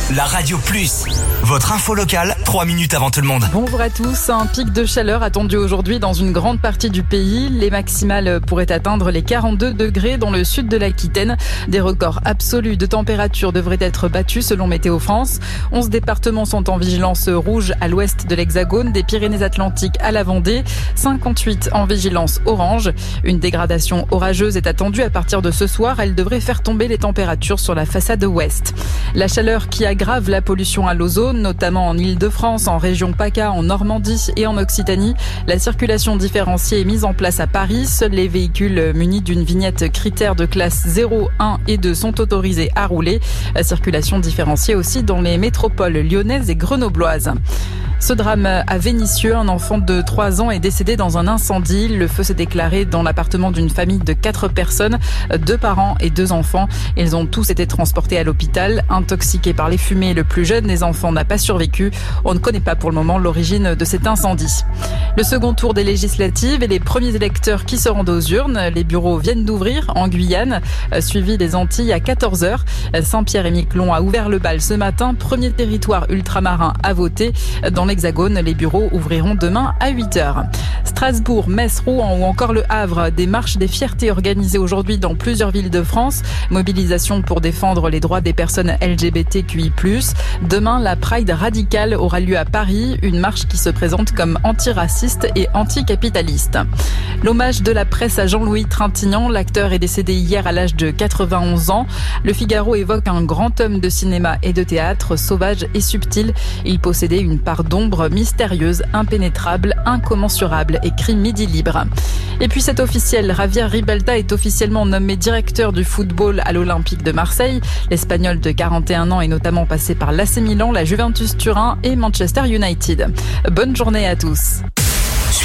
La Radio Plus, votre info locale, 3 minutes avant tout le monde. Bonjour à tous, un pic de chaleur attendu aujourd'hui dans une grande partie du pays. Les maximales pourraient atteindre les 42 degrés dans le sud de l'Aquitaine. Des records absolus de température devraient être battus selon Météo France. 11 départements sont en vigilance rouge à l'ouest de l'Hexagone, des Pyrénées-Atlantiques à la Vendée, 58 en vigilance orange. Une dégradation orageuse est attendue à partir de ce soir. Elle devrait faire tomber les températures sur la façade ouest. La chaleur qui aggrave la pollution à l'ozone, notamment en Île-de-France, en région PACA, en Normandie et en Occitanie. La circulation différenciée est mise en place à Paris. Seuls les véhicules munis d'une vignette critère de classe 0, 1 et 2 sont autorisés à rouler. La circulation différenciée aussi dans les métropoles lyonnaises et grenobloises. Ce drame à Vénissieux, un enfant de 3 ans est décédé dans un incendie. Le feu s'est déclaré dans l'appartement d'une famille de 4 personnes, 2 parents et 2 enfants. Ils ont tous été transportés à l'hôpital. Intoxiqués par les fumées, le plus jeune des enfants n'a pas survécu. On ne connaît pas pour le moment l'origine de cet incendie. Le second tour des législatives et les premiers électeurs qui se rendent aux urnes. Les bureaux viennent d'ouvrir en Guyane, suivi des Antilles à 14h. Saint-Pierre-et-Miquelon a ouvert le bal ce matin. Premier territoire ultramarin à voter. Dans l'Hexagone, les bureaux ouvriront demain à 8h. Strasbourg, Metz, Rouen ou encore Le Havre, des marches des fiertés organisées aujourd'hui dans plusieurs villes de France. Mobilisation pour défendre les droits des personnes LGBTQI+. Demain, la Pride radicale aura lieu à Paris, une marche qui se présente comme antiraciste et anticapitaliste. L'hommage de la presse à Jean-Louis Trintignant, l'acteur est décédé hier à l'âge de 91 ans. Le Figaro évoque un grand homme de cinéma et de théâtre, sauvage et subtil. Il possédait une part d'ombre mystérieuse, impénétrable, incommensurable, écrit Midi Libre. Et puis c'est officiel, Javier Ribalta est officiellement nommé directeur du football à l'Olympique de Marseille. L'Espagnol de 41 ans est notamment passé par l'AC Milan, la Juventus Turin et Manchester United. Bonne journée à tous.